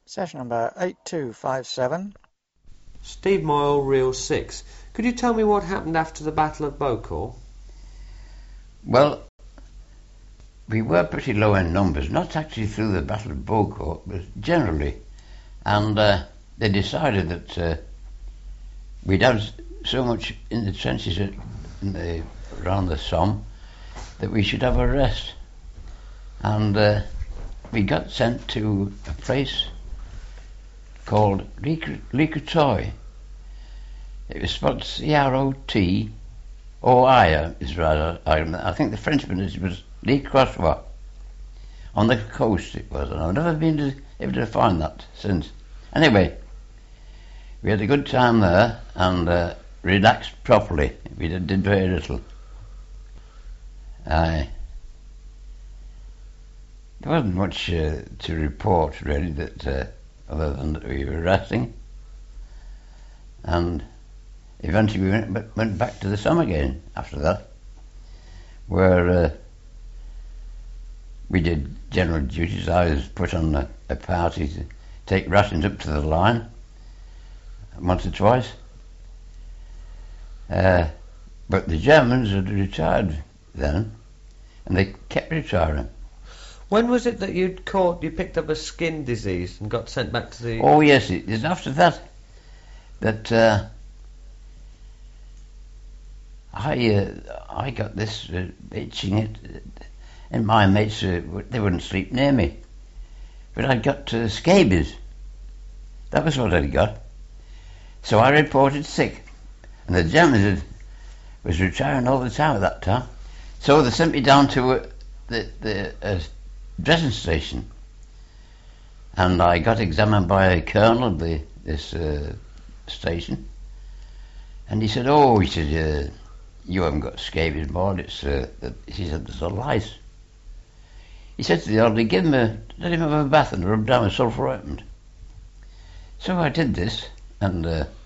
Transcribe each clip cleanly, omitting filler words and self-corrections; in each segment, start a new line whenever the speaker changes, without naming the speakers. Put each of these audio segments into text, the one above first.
Session number 8257.
Steve Moyle, Reel 6. Could you tell me what happened after the Battle of Beaucourt?
Well, we were pretty low in numbers, not actually through the Battle of Beaucourt, but generally. And they decided that we'd had so much in the trenches around the Somme that we should have a rest. And we got sent to a place called Lécoutoy. It was spelled C-R-O-T-O-I, is rather. I think the Frenchman was Le Croissois. On the coast it was, and I've never been able to find that since. Anyway, we had a good time there and relaxed properly. We did very little. There wasn't much to report really, that other than that we were resting, and eventually we went back to the Somme again after that, where we did general duties. I was put on a party to take rations up to the line once or twice, but the Germans had retired then, and they kept retiring.
When was it that you picked up a skin disease and got sent back to the...
Oh yes, it was after that I got this itching, and my mates, they wouldn't sleep near me. But I'd got scabies. That was what I'd got. So I reported sick, and the Germans was retiring all the time at that time. So they sent me down to the dressing station, and I got examined by a colonel of this station, and he said, you haven't got scabies, boy. He said, there's a lice. He said to the orderly, let him have a bath and rub down with sulphur ointment. So I did this, and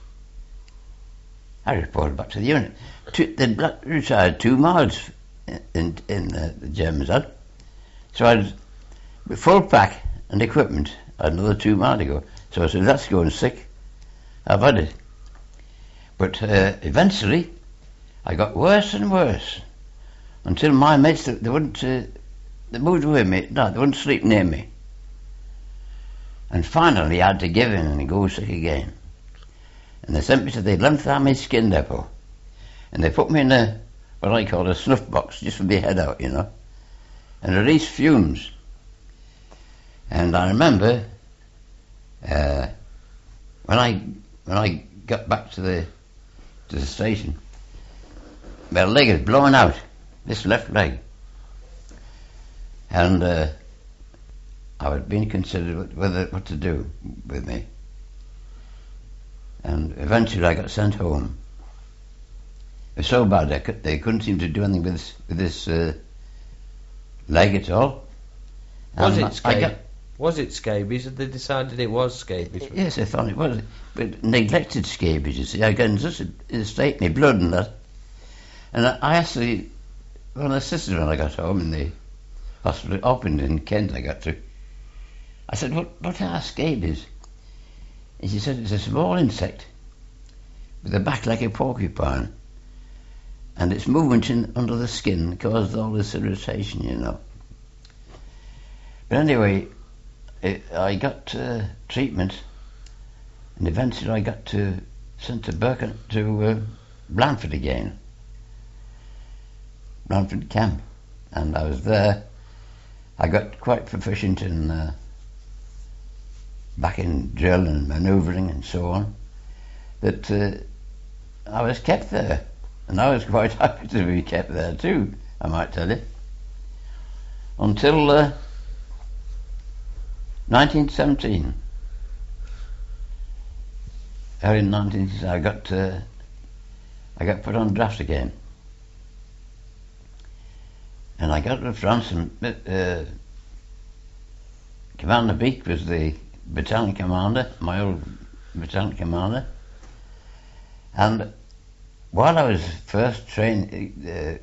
I reported back to the unit. They retired 2 miles in the Germans had. So I with full pack and equipment, I had another 2 miles to go. So I said, that's going sick. I've had it. But eventually, I got worse and worse, until my mates, they moved away me. No, they wouldn't sleep near me. And finally, I had to give in and go sick again. And they sent me to the 11th Army Skin Depot, and they put me in what I call a snuff box, just with the head out, and released fumes. And I remember when I got back to the station, my leg had blown out, this left leg, and I was being considered what to do with me. And eventually I got sent home. It was so bad they couldn't seem to do anything with this leg at all.
Was it scabies? Had they decided it was scabies?
Yes, I thought it was. But neglected scabies, you see. I got in such a state, my blood and that. And I asked one of the sisters when I got home in the hospital, up in Kent I got to. I said, what are scabies? And she said, it's a small insect with a back like a porcupine, and its movement under the skin caused all this irritation, But anyway, I got treatment, and eventually I got sent to Blandford again, Blandford camp, and I was there. I got quite proficient back in drill and manoeuvring and so on, that I was kept there, and I was quite happy to be kept there too, I might tell you, until 1917. Early in 1917 I got put on draft again, and I got to France, and Commander Beak was the battalion commander, my old battalion commander, and while I was first training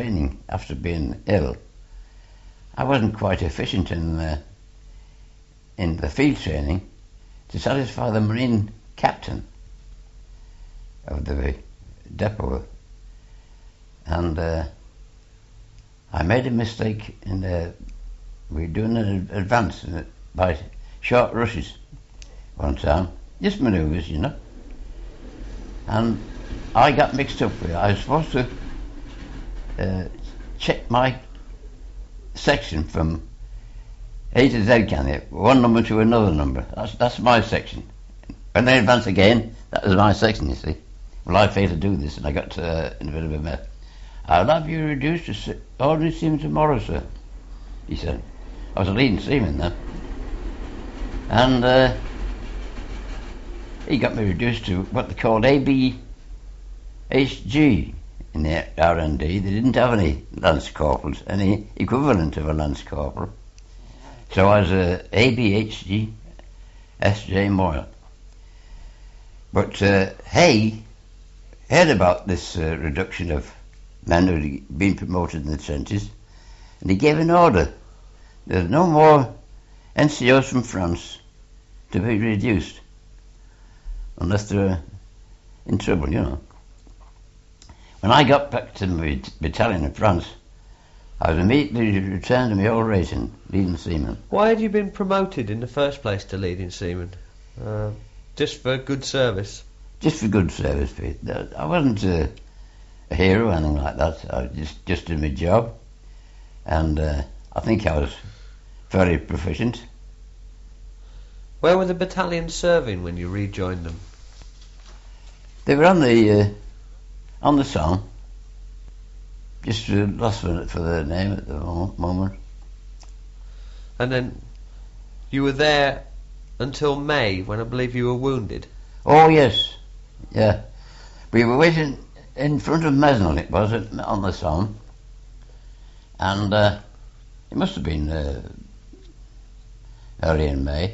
after being ill, I wasn't quite efficient in in the field training to satisfy the Marine captain of the depot, and I made a mistake in we were doing an advance by short rushes one time, just manoeuvres, you know, and I got mixed up with it. I was supposed to check my section from A to Z, can you? One number to another number. That's my section. When they advance again, that was my section, you see. Well, I failed to do this, and I got in a bit of a mess. I'll have you reduced to ordinary seaman tomorrow, sir, he said. I was a leading seaman then. And he got me reduced to what they called ABHG in the R&D. They didn't have any lance corporals, any equivalent of a lance corporal. So I was ABHG S.J. Moyle. But Hay heard about this reduction of men who had been promoted in the trenches, and he gave an order. There's no more NCOs from France to be reduced unless they're in trouble, you know. When I got back to my battalion in France, I was immediately returned to my old rating, leading seaman.
Why had you been promoted in the first place to leading seaman? Just for good service?
Just for good service, Pete. I wasn't a hero or anything like that. I just did my job, and I think I was very proficient.
Where were the battalions serving when you rejoined them?
They were on the Somme. Just lost for the name at the moment.
And then you were there until May, when I believe you were wounded.
Oh yes, yeah. We were waiting in front of Mesnil, it was, on the Somme, and it must have been early in May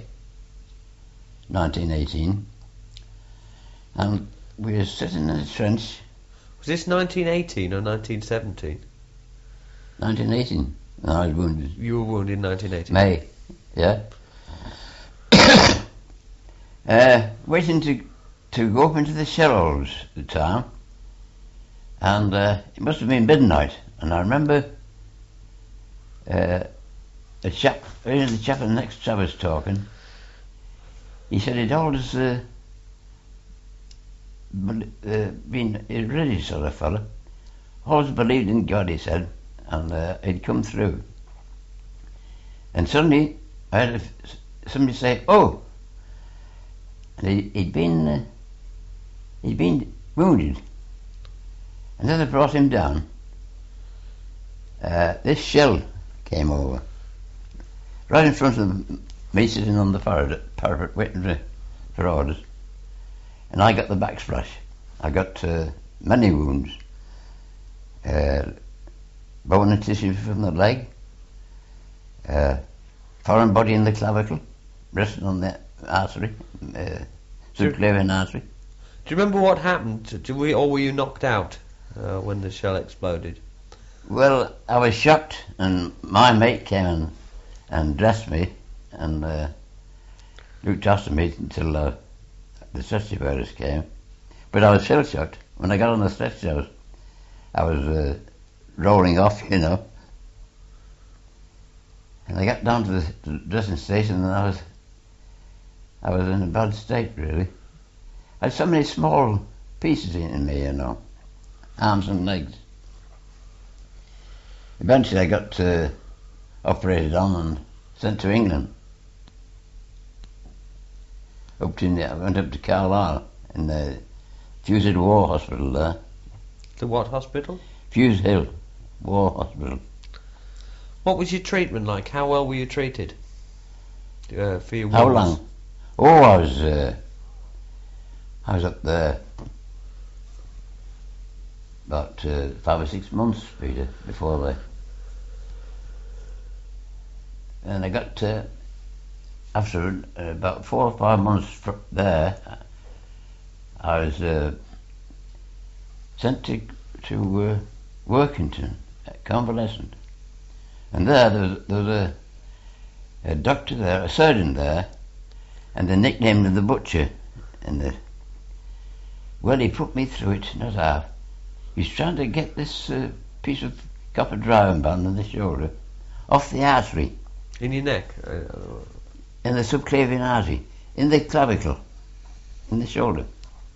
1918, and we were sitting in the trench.
Was this 1918 or 1917?
1918, and I was wounded.
You were wounded in 1918?
May, yeah. Waiting to go up into the shell holes at the time, and it must have been midnight, and I remember the chap in the next I was talking, he said he'd always been a religious sort of fella, always believed in God, he said, and he'd come through. And suddenly I heard somebody say, "Oh!" And he'd been wounded, and as I brought him down, this shell came over right in front of me, sitting on the parapet waiting for orders, and I got the backsplash. I got many wounds, bone and tissue from the leg, foreign body in the clavicle, resting on the artery, subclavian artery.
Do you remember what happened? Or were you knocked out when the shell exploded?
Well, I was shocked, and my mate came and dressed me and looked after me until the stretcher bearers came. But I was still shocked. When I got on the stretcher, I was rolling off, you know. And I got down to the dressing station, and I was in a bad state, really. I had so many small pieces in me, you know, arms and legs. Eventually I got operated on and sent to England. I went up to Carlisle in the Fuse Hill War Hospital there.
The what hospital?
Fuse Hill War Hospital.
What was your treatment like? How well were you treated for your wounds?
How long? Oh, I was up there about 5 or 6 months, Peter, before and I got after about 4 or 5 months there, I was sent to Workington, convalescent, and there was a doctor there, a surgeon there, and they nicknamed him the Butcher. And well, he put me through it, not half. He's trying to get this piece of copper driving band on the shoulder off the artery.
In your neck?
In the subclavian artery, in the clavicle, in the shoulder.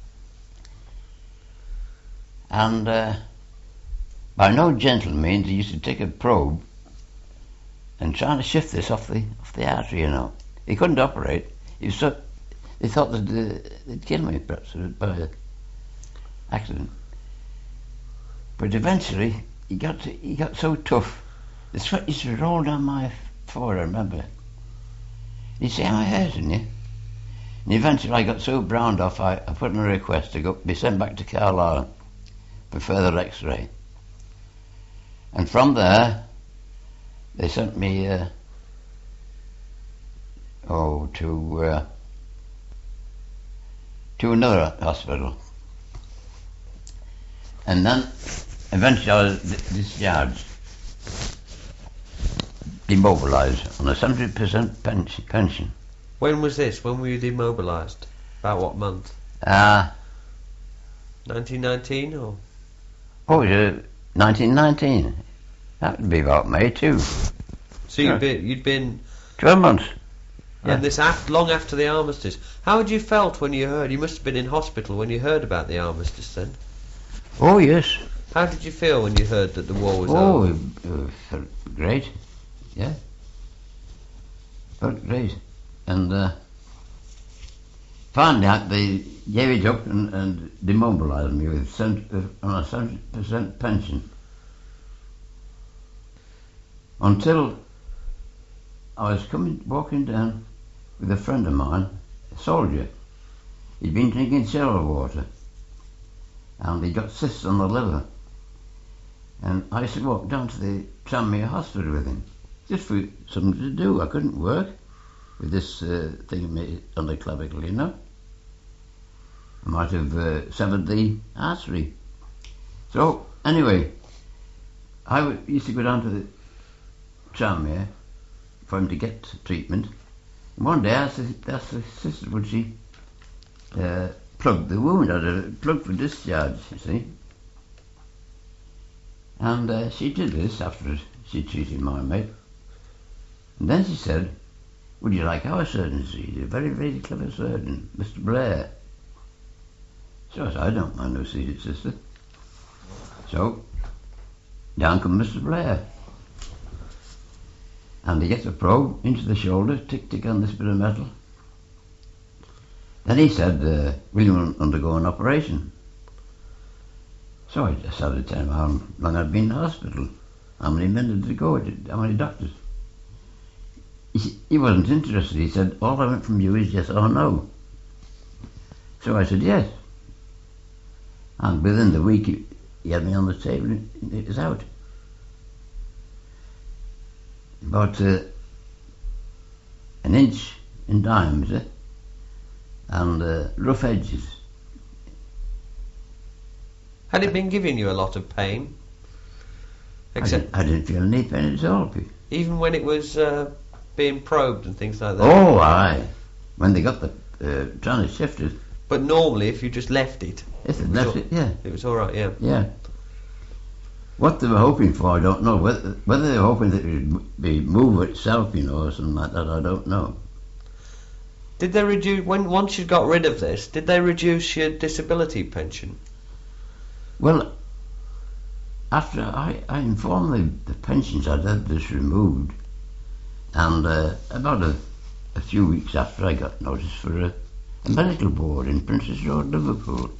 And by no gentle means he used to take a probe and trying to shift this off the artery, you know. He couldn't operate. He was so, they thought that they'd kill me, perhaps, by accident. But eventually, he got so tough. The sweat used to roll down my forehead, I remember. He'd say, "Am I hurting you?" And eventually I got so browned off, I put in a request to be sent back to Carlisle for further x-ray. And from there, they sent me to another hospital. And then eventually I was discharged, demobilised on a 70% pension.
When was this? When were you demobilised? About what month? 1919 or?
1919. That would be about May too.
So you'd been
12 months. Yeah.
And this long after the armistice. How had you felt when you heard? You must have been in hospital when you heard about the armistice then.
Oh yes.
How did you feel when you heard that the war was over?
Felt great. Yeah. Felt great. And finally they gave it up and demobilised me on a 70% pension. Until I was walking down with a friend of mine, a soldier. He'd been drinking shower water and he got cysts on the liver. And I used to walk down to the Tranmere hospital with him, just for something to do. I couldn't work with this thing on the clavicle, you know. I might have severed the artery. So, anyway, I used to go down to the Tranmere for him to get treatment. And one day I asked the sister, would she plug the wound? I had a plug for discharge, you see. And she did this after she treated my mate. And then she said, would you like our surgeon? He's a very, very clever surgeon, Mr. Blair. So I said, I don't mind no seeing it, sister. So, down comes Mr. Blair. And he gets a probe into the shoulder, tick, tick on this bit of metal. Then he said, will you undergo an operation? So I just started telling him how long I'd been in the hospital, how many minutes to go, how many doctors. He wasn't interested. He said, all I want from you is yes or no. So I said, yes. And within the week, he had me on the table and it was out. About an inch in diameter and rough edges.
Had it been giving you a lot of pain?
I didn't feel any pain at all.
Even when it was being probed and things like that?
Oh, aye. When they got the trying to shift it.
But normally, if you just left it,
If it left it, yeah.
It was all right, yeah.
Yeah. What they were hoping for, I don't know. Whether they were hoping that it would be move itself, you know, or something like that, I don't know.
Did they reduce, once you got rid of this, did they reduce your disability pension?
After I informed the pensions I'd had this removed, and about a few weeks after I got notice for a medical board in Princess Road, Liverpool.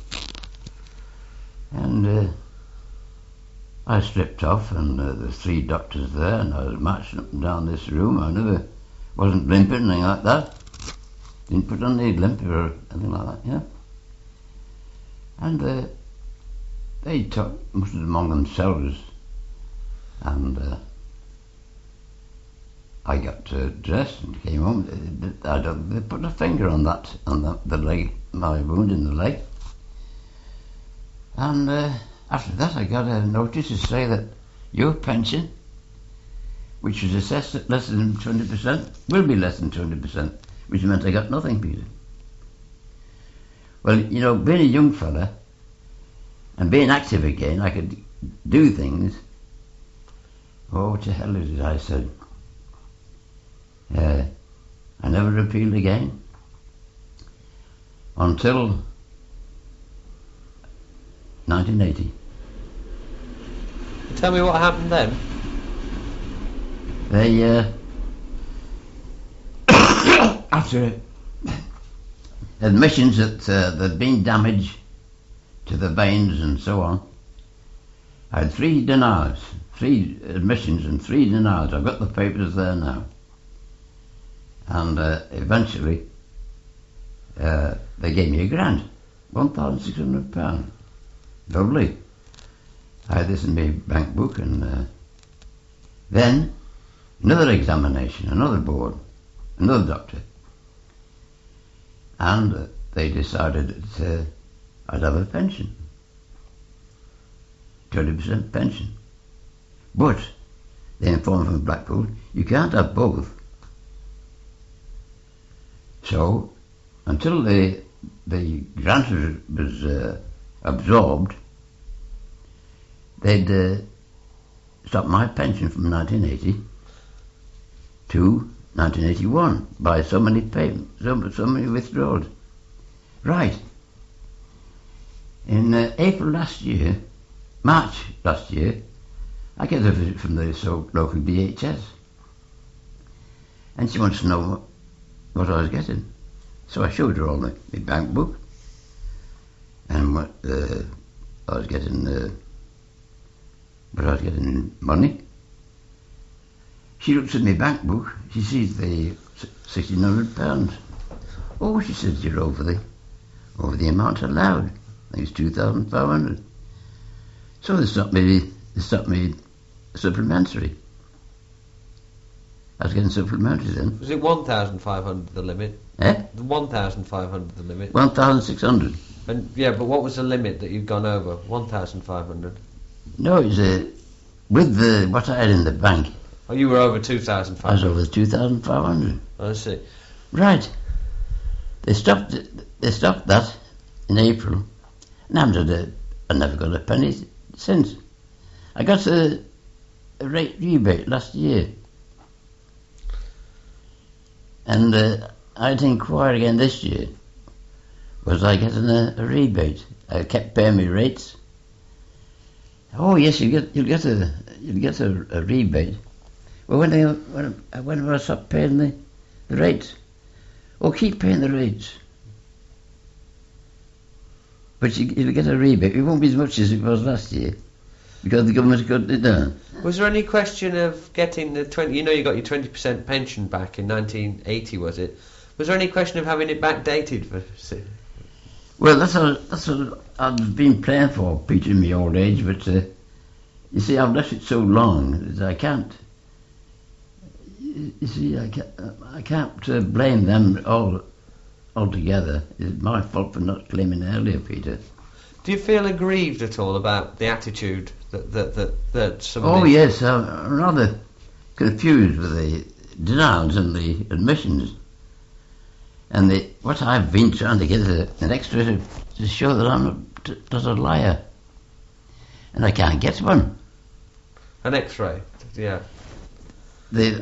And I stripped off, and there's 3 doctors there, and I was marching up and down this room. I never wasn't limping, anything like that. Didn't put on any limp or anything like that, you know. And they talked much among themselves, and I got dressed and came home. They put a finger on the leg, my wound in the leg. And after that I got a notice to say that your pension which was assessed at less than 20%, will be less than 20%, which meant I got nothing, Peter. Well, you know, being a young fella and being active again, I could do things. Oh, what the hell is it, I said. I never appealed again until 1980.
Tell me what happened then.
They, after admissions that there'd been damage to the veins and so on, I had 3 denials, 3 admissions and 3 denials. I've got the papers there now. And eventually they gave me a grant, £1,600. Lovely. I had this in my bank book, and then another examination, another board, another doctor, and they decided that I'd have a pension, 20% pension. But they informed from Blackpool, you can't have both. So until the grant was absorbed, they'd stopped my pension from 1980 to 1981 by so many payments, so many withdrawals. Right. In April last year, March last year, I get a visit from the local DHS, and she wants to know what I was getting. So I showed her all my bank book and what I was getting in money. She looks at my bank book, she sees the £1,600. Oh, she says, you're over the amount allowed. I think it's 2,500. So they stopped me supplementary. I was getting supplementary then.
Was it 1,500 the limit?
Eh?
1,500 the limit?
1,600.
And yeah, but what was the limit that you'd gone over? 1,500.
No, it was with what I had in the bank.
Oh, you were over 2,500.
I was over 2,500.
I see.
Right. They stopped that in April, and I never got a penny since. I got a rate rebate last year, and I had to inquire again this year. Was I getting a rebate? I kept paying me rates. Oh yes, you'll get a rebate. Well, when I stop paying the rates, oh, keep paying the rates. But you'll get a rebate. It won't be as much as it was last year, because the government cut it down.
Was there any question of getting the 20? You know, you got your 20% pension back in 1980, was it? Was there any question of having it backdated for?
Well, that's what I've been playing for, Peter, in my old age. But you see, I've left it so long that I can't. You see, I can't blame them altogether. It's my fault for not claiming earlier, Peter.
Do you feel aggrieved at all about the attitude that some?
Oh yes, I'm rather confused with the denials and the admissions, and what I've been trying to get an extra to show that I'm not a liar, and I can't get one.
An X-ray, yeah.
They've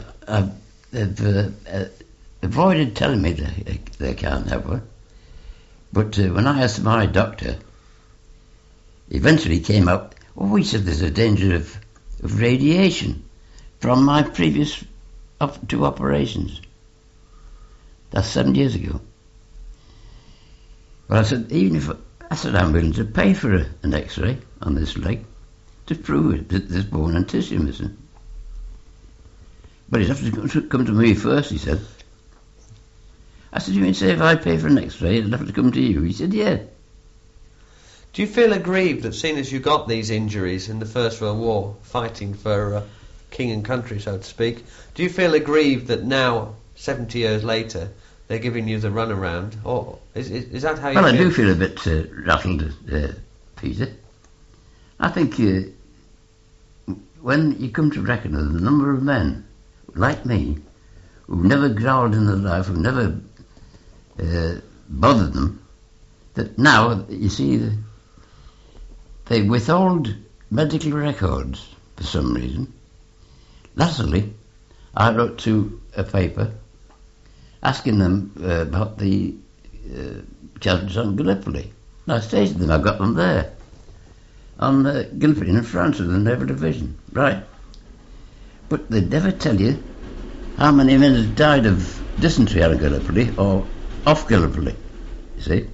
avoided telling me they can't have one, but when I asked my doctor, eventually came up. Oh, he said there's a danger of radiation from my previous 2 operations. That's 7 years ago. Well, I said I'm willing to pay for an X-ray on this leg to prove it, that there's bone and tissue missing. But he'd have to come to me first, he said. I said, you mean say if I pay for an X-ray, it'll have to come to you? He said, yeah.
Do you feel aggrieved that, seeing as you got these injuries in the First World War, fighting for king and country, so to speak, do you feel aggrieved that now, 70 years later, they're giving you the runaround? Or is that how you feel?
Well, I do feel a bit rattled, Peter. I think when you come to reckon the number of men like me, who've never growled in their life, who've never bothered them, that now, you see, they withhold medical records for some reason. Lastly, I wrote to a paper asking them about the casualties on Gallipoli. And I stated them, I've got them there, on Gallipoli in France with the Naval Division, right? But they never tell you how many men have died of dysentery on Gallipoli or off Gallipoli, you see.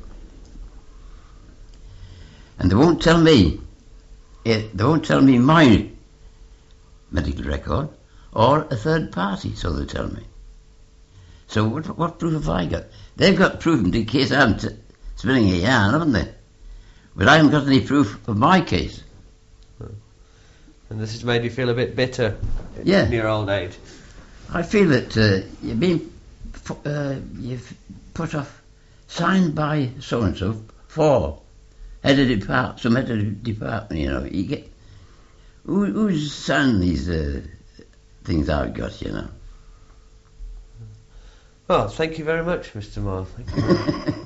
And they won't tell me my medical record or a third party, so they tell me. So what proof have I got? They've got proof in case I'm spinning a yarn, haven't they? But I haven't got any proof of my case.
And this has made you feel a bit bitter in your old age.
I feel that you've put off, signed by so-and-so for head of department, you know. You get, who's signing these things I've got, you know?
Well, thank you very much, Mr. Moyle. Thank you.